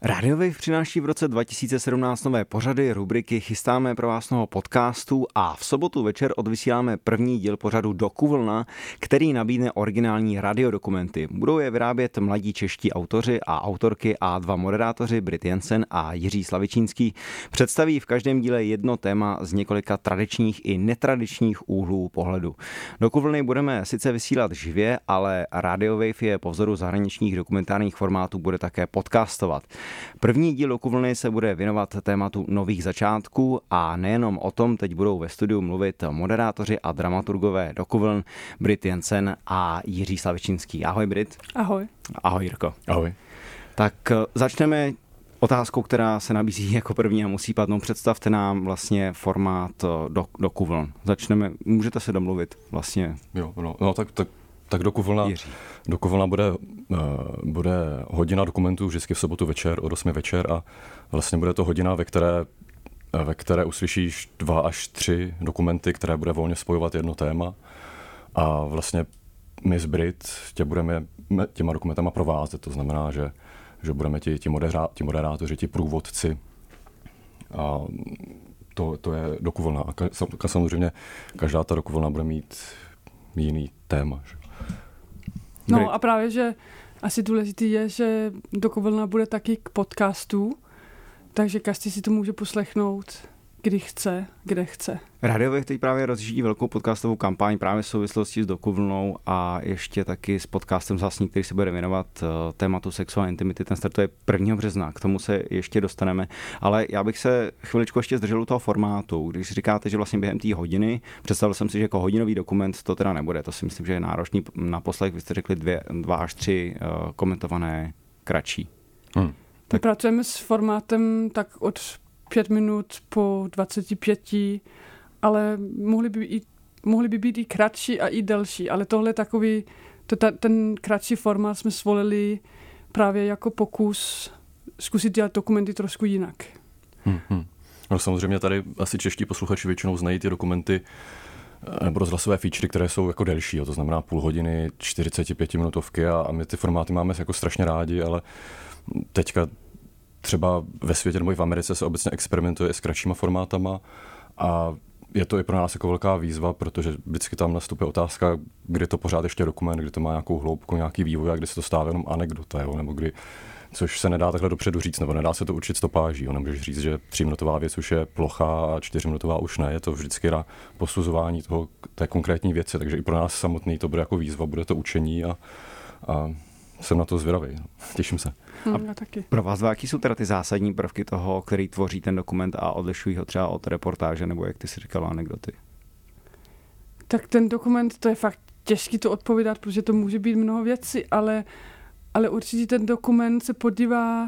Radio Wave přináší v roce 2017 nové pořady, rubriky, chystáme pro vás mnoho podcastů a v sobotu večer odvysíláme první díl pořadu Dokuvlna, který nabídne originální radiodokumenty. Budou je vyrábět mladí čeští autoři a autorky a dva moderátoři, Brit Jensen a Jiří Slavičínský, představí v každém díle jedno téma z několika tradičních i netradičních úhlů pohledu. Dokuvlny budeme sice vysílat živě, ale Radio Wave je po vzoru zahraničních dokumentárních formátů bude také podcastovat. První díl Dokuvlny se bude věnovat tématu nových začátků a nejenom o tom teď budou ve studiu mluvit moderátoři a dramaturgové Dokuvln Brit Jensen a Jiří Slavičínský. Ahoj Brit. Ahoj. Ahoj Jirko. Ahoj. Tak začneme otázkou, která se nabízí jako první a musí padnout. Představte nám vlastně formát Dokuvln. Začneme, můžete se domluvit vlastně. Jo, no tak Dokuvlna bude hodina dokumentů vždycky v sobotu večer od 8 večer a vlastně bude to hodina, ve které uslyšíš 2 až 3 dokumenty, které bude volně spojovat jedno téma a vlastně my z Brit tě budeme těma dokumentama provázet, to znamená, že budeme ti moderátoři, ti průvodci a to je Dokuvlna. A samozřejmě každá ta Dokuvlna bude mít jiný téma. No a právě, že asi důležitý je, že Dokuvlna bude taky k podcastu, takže každý si to může poslechnout, kdy chce, kde chce. Radio Wave teď právě rozjíždí velkou podcastovou kampaň právě v souvislosti s Dokuvlnou a ještě taky s podcastem Zhasni, který se bude věnovat tématu sexuální intimity. Ten startuje 1. března, k tomu se ještě dostaneme. Ale já bych se chviličku ještě zdržel u toho formátu. Když říkáte, že vlastně během té hodiny, představil jsem si, že jako hodinový dokument to teda nebude. To si myslím, že je náročný. Naposled vy jste řekli 2 až 3 komentované kratší. My pracujeme s formátem tak od 5 minut po 25, ale mohly by být i kratší a i delší, ale tohle takový, ten kratší formát jsme zvolili právě jako pokus zkusit dělat dokumenty trošku jinak. No samozřejmě tady asi čeští posluchači většinou znají ty dokumenty nebo rozhlasové featurey, které jsou jako delší, to znamená půl hodiny, 45 minutovky a my ty formáty máme jako strašně rádi, ale teďka třeba ve světě nebo i v Americe se obecně experimentuje s kratšíma formátama a je to i pro nás jako velká výzva, protože vždycky tam nastupuje otázka, kdy to pořád ještě dokument, kdy to má nějakou hloubku, nějaký vývoj a kdy se to stává jenom anekdota, jo, nebo kdy, což se nedá takhle dopředu říct, nebo nedá se to určit stopáží, jo, nemůžeš říct, že 3minutová věc už je plochá a 4minutová už ne, je to vždycky na posuzování té konkrétní věci, takže i pro nás samotný to bude jako výzva, bude to učení a jsem na to zvědavý. Těším se. Já taky. Pro vás jaký jsou teda ty zásadní prvky toho, který tvoří ten dokument a odlišují ho třeba od reportáže, nebo jak ty si říkala, anekdoty? Tak ten dokument, to je fakt těžký to odpovídat, protože to může být mnoho věcí, ale určitě ten dokument se podívá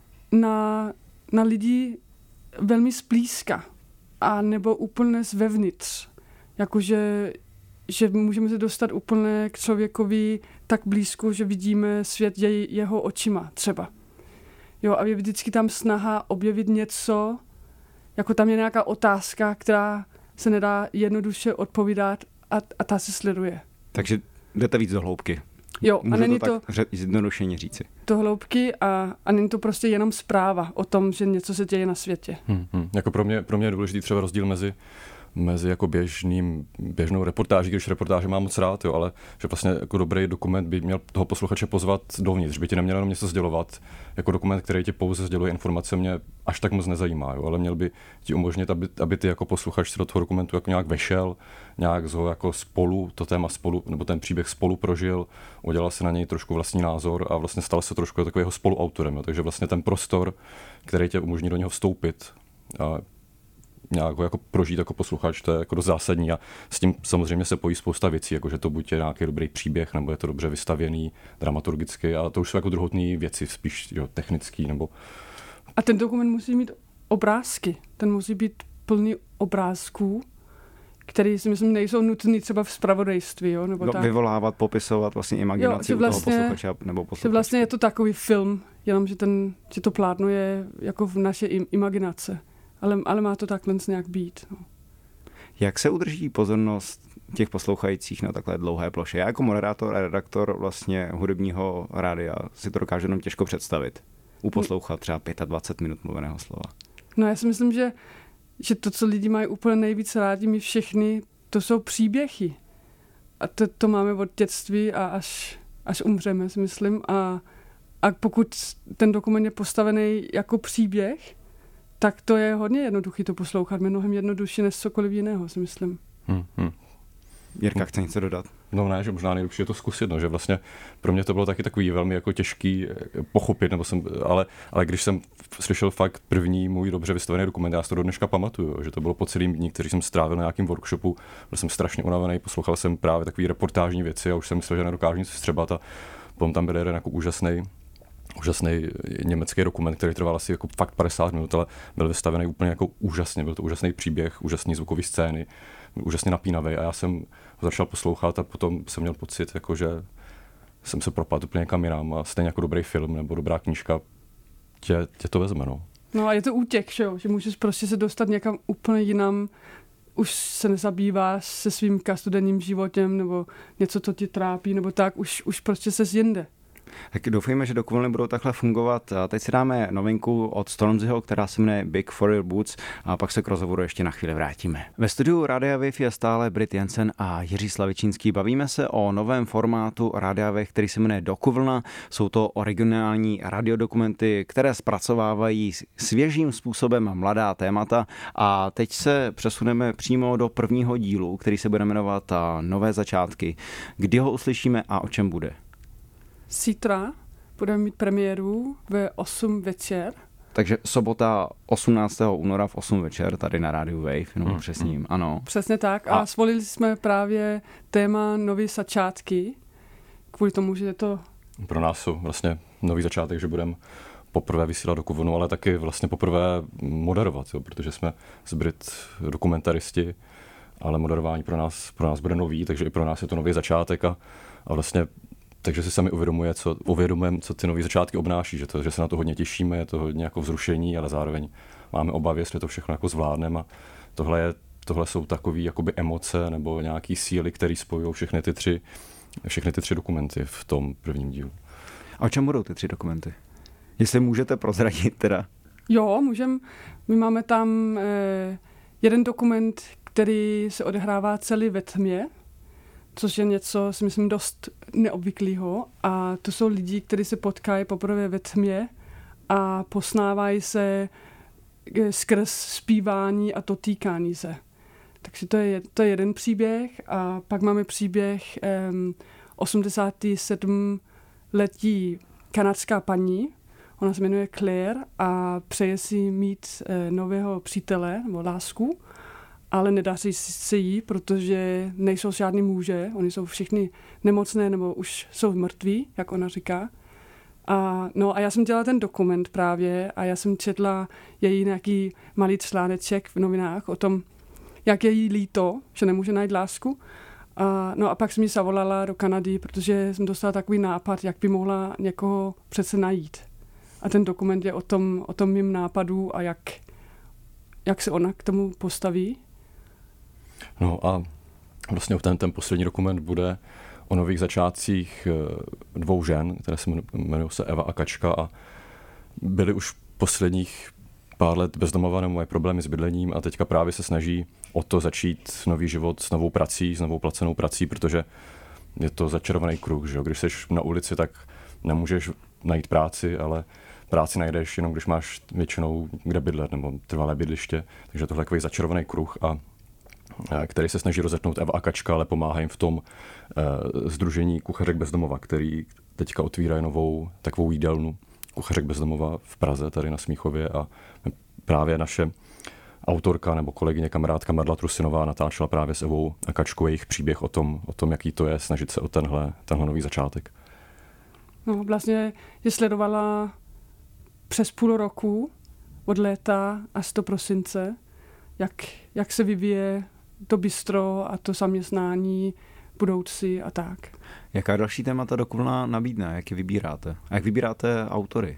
na lidi velmi zblízka a nebo úplně zvevnitř. Jakože že můžeme se dostat úplně k člověkovi tak blízko, že vidíme svět jeho očima třeba. Jo, a je vždycky tam snaha objevit něco, jako tam je nějaká otázka, která se nedá jednoduše odpovídat a ta se sleduje. Takže jdete víc do hloubky. Jo, můžu a není to tak zjednodušeně říci. Do hloubky a není to prostě jenom zpráva o tom, že něco se děje na světě. Jako pro mě je důležitý třeba rozdíl mezi jako běžnou reportáží, když reportáže mám moc rád, jo, ale že vlastně jako dobrý dokument by měl toho posluchače pozvat dovnitř, by ti neměl jenom něco sdělovat. Jako dokument, který ti pouze sděluje informace, mě až tak moc nezajímá, jo, ale měl by ti umožnit, aby ty jako posluchač se do toho dokumentu jako nějak vešel, nějak ho jako to téma spolu, nebo ten příběh spolu prožil, udělal si na něj trošku vlastní názor a vlastně stal se trošku takového spoluautorem, jo, takže vlastně ten prostor, který tě umožní do něho vstoupit a nějak jako prožít jako posluchač, to je jako dost zásadní a s tím samozřejmě se pojí spousta věcí, jako že to buď je nějaký dobrý příběh, nebo je to dobře vystavěný dramaturgicky a to už jsou jako druhotné věci, spíš jo, technický nebo... A ten dokument musí mít obrázky, ten musí být plný obrázků, které si myslím nejsou nutné třeba v zpravodajství, jo, nebo tak. Vyvolávat, popisovat vlastně imaginaci toho posluchače nebo posluchačky. Vlastně je to takový film, jenom že to plátno je jako v naše imaginace. Ale má to takhle nějak být. No. Jak se udrží pozornost těch poslouchajících na takhle dlouhé ploše? Já jako moderátor a redaktor vlastně hudebního rádia si to dokážu jenom těžko představit. uposlouchat třeba 25 minut mluveného slova? No já si myslím, že to, co lidi mají úplně nejvíc rádi, my všechny, to jsou příběhy. A to máme od dětství a až umřeme, si myslím. A pokud ten dokument je postavený jako příběh, tak to je hodně jednoduchý to poslouchat. Mnohem jednodušší než cokoliv jiného, si myslím. Jirka chce něco dodat? No ne, že možná nejlepší je to zkusit, no, že vlastně pro mě to bylo taky takový velmi jako těžký pochopit, ale když jsem slyšel fakt první můj dobře vystavený dokument, já si to do dneška pamatuju, že to bylo po celým dní, který jsem strávil na nějakým workshopu, byl jsem strašně unavený, poslouchal jsem právě takový reportážní věci a už jsem myslel, že nedokážu nic vstřebat a potom tam byl jeden jako úžasný německý dokument, který trval asi jako fakt 50 minut, ale byl vystavený úplně jako úžasně, byl to úžasný příběh, úžasný zvukový scény, úžasně napínavý a já jsem ho začal poslouchat a potom jsem měl pocit, jako, že jsem se propadl úplně někam jinam a stejně jako dobrý film nebo dobrá knížka tě to vezme. No a je to útěk, že můžeš prostě se dostat někam úplně jinam, už se nezabýváš se svým každodenním životem nebo něco, co ti trápí, nebo tak, už prostě se jinde. Tak doufejme, že dokuvlny budou takhle fungovat. Teď si dáme novinku od Stormzyho, která se jmenuje Big for Your Boots a pak se k rozhovoru ještě na chvíli vrátíme. Ve studiu Rádia Wave je stále Brit Jensen a Jiří Slavičínský. Bavíme se o novém formátu Rádia Wave, který se jmenuje Dokuvlna. Jsou to originální radiodokumenty, které zpracovávají svěžím způsobem mladá témata a teď se přesuneme přímo do prvního dílu, který se bude jmenovat Nové začátky. Kdy ho uslyšíme a o čem bude? Zítra budeme mít premiéru ve 8 večer. Takže sobota 18. února v 8 večer tady na rádiu Wave, jenom přesním, ano. Přesně tak a zvolili jsme právě téma Nový začátky, kvůli tomu, že je to... Pro nás jsou vlastně nový začátek, že budeme poprvé vysílat Dokuvlnu, ale taky vlastně poprvé moderovat, protože jsme z Brit dokumentaristi, ale moderování pro nás bude nový, takže i pro nás je to nový začátek a vlastně takže si sami uvědomujeme, co ty nový začátky obnáší, že se na to hodně těšíme, je to hodně jako vzrušení, ale zároveň máme obavy, jestli to všechno jako zvládneme a tohle jsou takové jakoby emoce nebo nějaký síly, které spojují všechny ty tři dokumenty v tom prvním dílu. A o čem budou ty 3 dokumenty? Jestli můžete prozradit teda. Jo, můžeme. My máme tam jeden dokument, který se odehrává celý ve tmě, což je něco, si myslím, dost neobvyklého. A to jsou lidi, kteří se potkají poprvé ve tmě a posnávají se skrz zpívání a dotýkání se. Takže to je jeden příběh. A pak máme příběh 87letí kanadská paní. Ona se jmenuje Claire a přeje si mít nového přítele nebo lásku, ale nedaří se jí, protože nejsou žádný muže, oni jsou všichni nemocné nebo už jsou mrtví, jak ona říká. A já jsem dělala ten dokument právě a já jsem četla její nějaký malý článeček v novinách o tom, jak je jí líto, že nemůže najít lásku. A pak jsem ji zavolala do Kanady, protože jsem dostala takový nápad, jak by mohla někoho přece najít. A ten dokument je o tom mým nápadu a jak se ona k tomu postaví. No a vlastně ten poslední dokument bude o nových začátcích 2 žen, které se jmenují se Eva a Kačka a byly už posledních pár let bezdomova nebo mají problémy s bydlením a teďka právě se snaží o to začít nový život s novou prací, s novou placenou prací, protože je to začarovaný kruh, že jo? Když jsi na ulici, tak nemůžeš najít práci, ale práci najdeš jenom, když máš většinou kde bydlet nebo trvalé bydliště, takže tohle je takový začarovaný kruh a který se snaží rozetnout Eva a Kačka, ale pomáhá jim v tom sdružení Kuchařek bez domova, který teďka otvírají novou takovou jídelnu Kuchařek bez domova v Praze, tady na Smíchově a právě naše autorka nebo kolegyně, kamarádka Marla Trusinová natáčela právě s Evou a Kačkou jejich příběh o tom, jaký to je snažit se o tenhle nový začátek. No, vlastně je sledovala přes půl roku od léta až do prosince, jak se vyvíje to bistro a to zaměstnání budoucí a tak. Jaká další témata Dokuvlna nabídne? Jak je vybíráte? A jak vybíráte autory?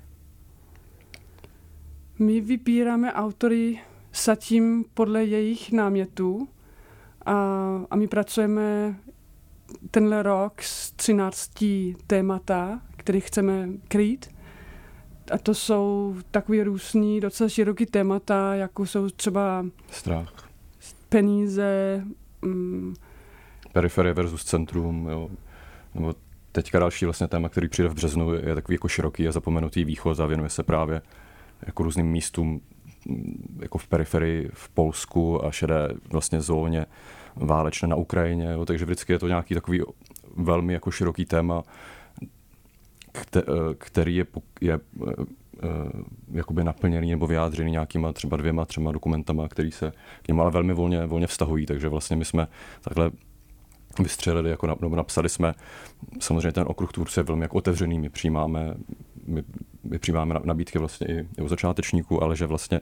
My vybíráme autory zatím podle jejich námětů a my pracujeme tenhle rok s 13 témata, které chceme krýt. A to jsou takový různý, docela široký témata, jako jsou třeba strach, peníze, periferie versus centrum, jo. Nebo teďka další vlastně téma, který přijde v březnu, je takový jako široký a zapomenutý východ a věnuje se právě jako různým místům jako v periferii v Polsku a šedé vlastně zóně válečné na Ukrajině, jo. Takže vždycky je to nějaký takový velmi jako široký téma, který je jakoby naplněný nebo vyjádřený nějakýma třeba 2-3 dokumentama, který se k němu ale velmi volně vztahují, takže vlastně my jsme takhle vystřelili, jako napsali jsme, samozřejmě ten okruh tvůrců je velmi jako otevřený, my přijímáme nabídky vlastně i u začátečníků, ale že vlastně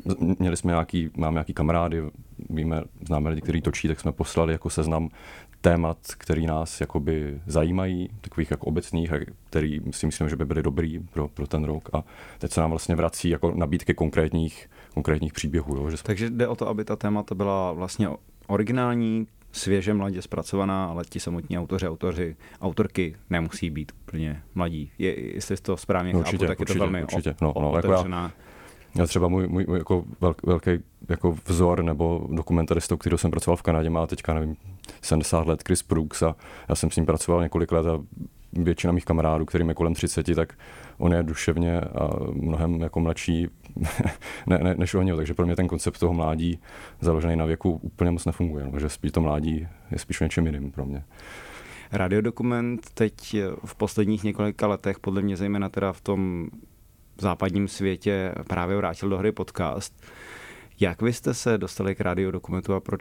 máme nějaký kamarády, známe lidi, kteří točí, tak jsme poslali jako seznam témat, který nás jakoby zajímají, takových jako obecných, který si myslím, že by byly dobrý pro ten rok a teď se nám vlastně vrací jako nabídky konkrétních příběhů. Jo, Takže jde o to, aby ta témata byla vlastně originální, svěže mladě zpracovaná, ale ti samotní autorky nemusí být úplně mladí. Jestli to správně chápu, tak je to velmi otevřená. Jako já třeba můj jako velký jako vzor nebo dokumentarista, který jsem pracoval v Kanadě, má teďka, nevím, 70 let, Chris Brooks, a já jsem s ním pracoval několik let a většina mých kamarádů, kterým je kolem 30, tak on je duševně a mnohem jako mladší než oni, takže pro mě ten koncept toho mládí založený na věku úplně moc nefunguje, takže spíš to mládí je spíš něčem jiným pro mě. Radiodokument teď v posledních několika letech, podle mě zejména teda v tom západním světě, právě vrátil do hry podcast. Jak vy jste se dostali k radiodokumentu a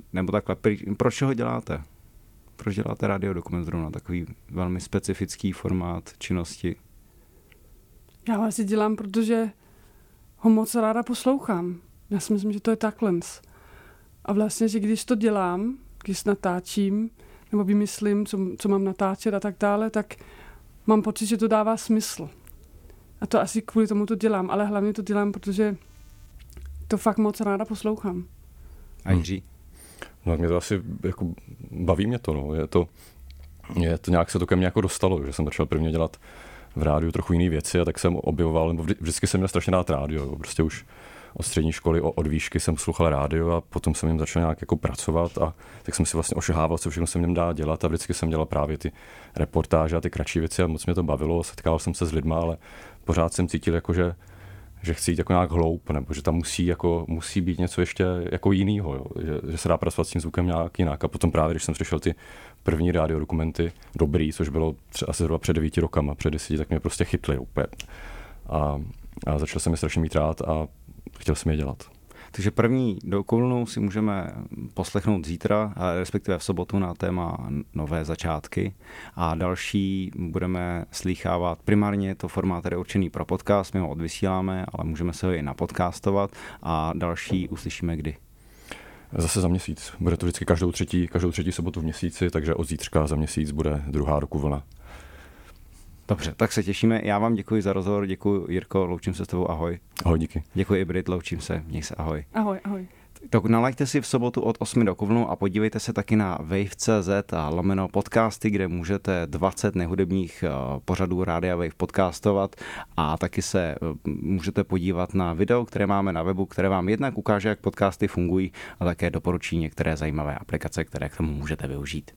proč ho děláte? Proč děláte radiodokument zrovna, takový velmi specifický formát činnosti? Já ho asi dělám, protože ho moc ráda poslouchám. Já si myslím, že to je takhle. A vlastně, že když to dělám, když natáčím, nebo vymyslím, co mám natáčet a tak dále, tak mám pocit, že to dává smysl. A to asi kvůli tomu to dělám, ale hlavně to dělám, protože to fakt moc ráda poslouchám. A Jiří? No, mě to asi jako baví mě to, no. Je to nějak se to ke mně jako dostalo, že jsem začal prvně dělat v rádiu trochu jiné věci a tak jsem objevoval, nebo vždycky jsem měl strašně rád rádio, prostě už od střední školy, od výšky jsem poslouchal rádio a potom jsem jim začal nějak jako pracovat a tak jsem si vlastně ošahával, co všechno jsem jim dá dělat a vždycky jsem dělal právě ty reportáže a ty kratší věci a moc mě to bavilo, setkával jsem se s lidma, ale pořád jsem cítil jako, že chci jít jako nějak hloub, nebo že tam musí být něco ještě jako jinýho, jo? Že se dá pracovat s tím zvukem nějak jinak. A potom právě, když jsem slyšel ty první radiodokumenty dobrý, což bylo asi zhruba před 9 rokama, před 10, tak mě prostě chytli úplně. A začal jsem je strašně mít rád a chtěl jsem je dělat. Takže první dokulnu si můžeme poslechnout zítra, respektive v sobotu na téma nové začátky a další budeme slýchávat. Primárně to formát je určený pro podcast, my ho odvysíláme, ale můžeme se ho i napodcastovat a další uslyšíme kdy? Zase za měsíc. Bude to vždycky každou třetí sobotu v měsíci, takže od zítřka za měsíc bude druhá dokuvlna. Dobře, tak se těšíme. Já vám děkuji za rozhovor, děkuji Jirko, loučím se s tebou, ahoj. Ahoj, díky. Děkuji i Brit, loučím se, měj se, ahoj. Ahoj, ahoj. Tak nalaďte si v sobotu od 8 do Kovnu a podívejte se taky na wave.cz a lomeno podcasty, kde můžete 20 nehudebních pořadů Rádia Wave podcastovat a taky se můžete podívat na video, které máme na webu, které vám jednak ukáže, jak podcasty fungují a také doporučí některé zajímavé aplikace, které k tomu můžete využít.